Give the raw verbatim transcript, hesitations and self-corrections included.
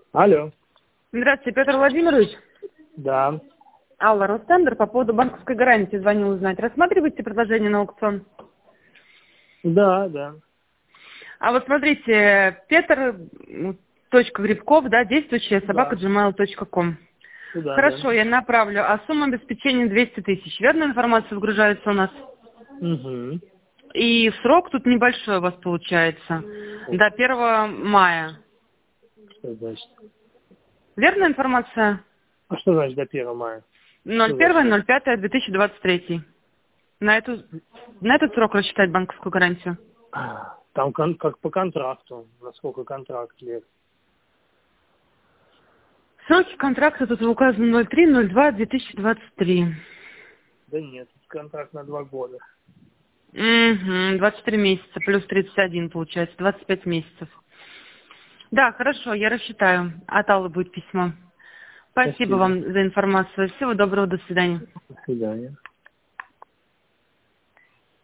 Алло. Здравствуйте, Петр Владимирович. Да. Алла, Ростендер, по поводу банковской гарантии звонил узнать. Рассматриваете предложение на аукцион? Да, да. А вот смотрите, Петр, м, точка Грибков, да, действующая, собака Да. джимейл точка ком. Туда, да. Хорошо, я направлю. А сумма обеспечения двести тысяч. Верная информация выгружается у нас? Угу. И срок тут небольшой у вас получается. До первого мая. Что значит? Верная информация? А что значит до первого мая? ноль Что за первое срок? ноль пятое две тысячи двадцать третий. На, эту, на этот срок рассчитать банковскую гарантию? Там кон- как по контракту. Насколько контракт лет? Сроки контракта тут указаны ноль три ноль два две тысячи двадцать три. Да нет, контракт на два года. Угу, двадцать три месяца, плюс тридцать один получается, двадцать пять месяцев. Да, хорошо, я рассчитаю. От Аллы будет письмо. Спасибо Спасибо. вам за информацию. Всего доброго, до свидания. До свидания.